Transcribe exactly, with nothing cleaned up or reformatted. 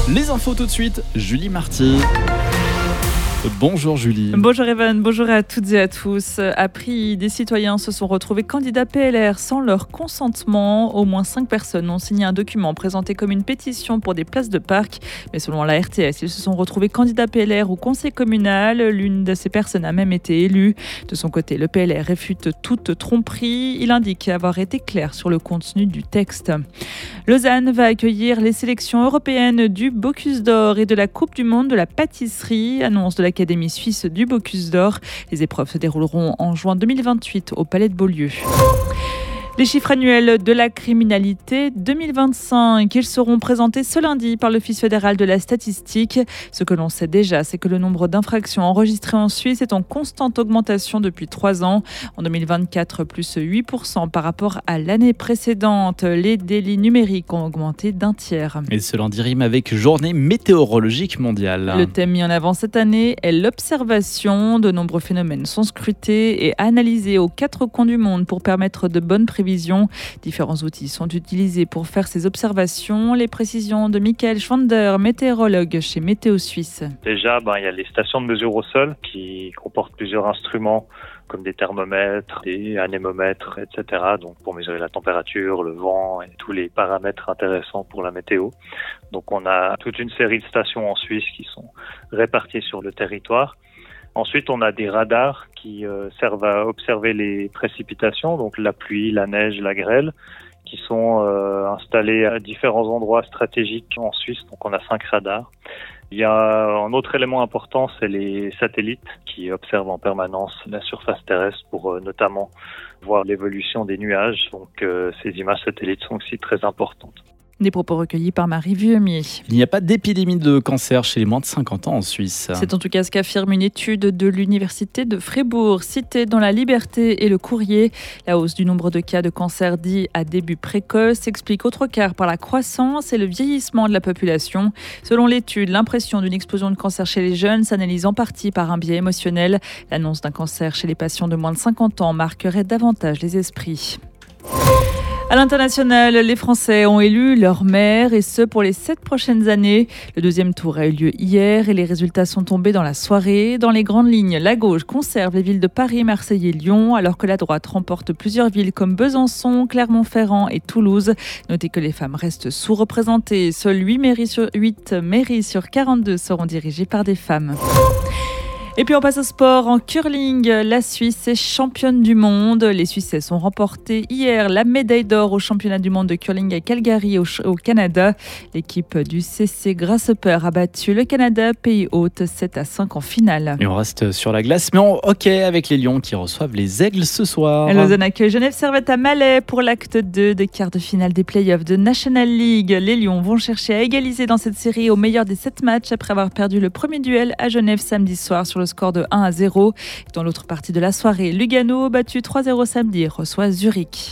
Les infos tout de suite, Julie Marty. Bonjour Julie. Bonjour Evan, bonjour à toutes et à tous. À Pries, des citoyens se sont retrouvés candidats P L R sans leur consentement. Au moins cinq personnes ont signé un document présenté comme une pétition pour des places de parc. Mais selon la R T S, ils se sont retrouvés candidats P L R au conseil communal. L'une de ces personnes a même été élue. De son côté, le P L R réfute toute tromperie. Il indique avoir été clair sur le contenu du texte. Lausanne va accueillir les sélections européennes du Bocuse d'Or et de la Coupe du Monde de la pâtisserie, annonce de l'Académie suisse du Bocuse d'Or. Les épreuves se dérouleront en juin deux mille vingt-huit au Palais de Beaulieu. Les chiffres annuels de la criminalité deux mille vingt-cinq, ils seront présentés ce lundi par l'Office fédéral de la statistique. Ce que l'on sait déjà, c'est que le nombre d'infractions enregistrées en Suisse est en constante augmentation depuis trois ans. En deux mille vingt-quatre, plus huit pour cent par rapport à l'année précédente. Les délits numériques ont augmenté d'un tiers. Et ce lundi rime avec Journée météorologique mondiale. Le thème mis en avant cette année est l'observation. De nombreux phénomènes sont scrutés et analysés aux quatre coins du monde pour permettre de bonnes prévisions. Différents outils sont utilisés pour faire ces observations. Les précisions de Michael Schwander, météorologue chez Météo Suisse. Déjà, ben, il y a les stations de mesure au sol qui comportent plusieurs instruments comme des thermomètres, des anémomètres, et cetera. Donc pour mesurer la température, le vent et tous les paramètres intéressants pour la météo. Donc on a toute une série de stations en Suisse qui sont réparties sur le territoire. Ensuite, on a des radars qui euh, servent à observer les précipitations, donc la pluie, la neige, la grêle, qui sont euh, installés à différents endroits stratégiques en Suisse. Donc, on a cinq radars. Il y a un autre élément important, c'est les satellites qui observent en permanence la surface terrestre pour euh, notamment voir l'évolution des nuages. Donc, euh, ces images satellites sont aussi très importantes. Des propos recueillis par Marie Vuemier. Il n'y a pas d'épidémie de cancer chez les moins de cinquante ans en Suisse. C'est en tout cas ce qu'affirme une étude de l'Université de Fribourg, citée dans La Liberté et Le Courrier. La hausse du nombre de cas de cancer dits à début précoce s'explique autre quart par la croissance et le vieillissement de la population. Selon l'étude, l'impression d'une explosion de cancer chez les jeunes s'analyse en partie par un biais émotionnel. L'annonce d'un cancer chez les patients de moins de cinquante ans marquerait davantage les esprits. À l'international, les Français ont élu leur maire et ce pour les sept prochaines années. Le deuxième tour a eu lieu hier et les résultats sont tombés dans la soirée. Dans les grandes lignes, la gauche conserve les villes de Paris, Marseille et Lyon, alors que la droite remporte plusieurs villes comme Besançon, Clermont-Ferrand et Toulouse. Notez que les femmes restent sous-représentées. Seules huit mairies sur, huit mairies sur quarante-deux seront dirigées par des femmes. Et puis on passe au sport. En curling, la Suisse est championne du monde. Les Suisses ont remporté hier la médaille d'or au championnat du monde de curling à Calgary au, au Canada. L'équipe du C C Grasshopper a battu le Canada, pays hôte, sept à cinq en finale. Et on reste sur la glace, mais en hockey avec les Lions qui reçoivent les Aigles ce soir. Lausanne accueille Genève Servette à Malais pour l'acte deux des quarts de finale des playoffs de National League. Les Lions vont chercher à égaliser dans cette série au meilleur des sept matchs après avoir perdu le premier duel à Genève samedi soir sur le score de un à zéro. Dans l'autre partie de la soirée, Lugano, battu trois à zéro samedi, reçoit Zurich.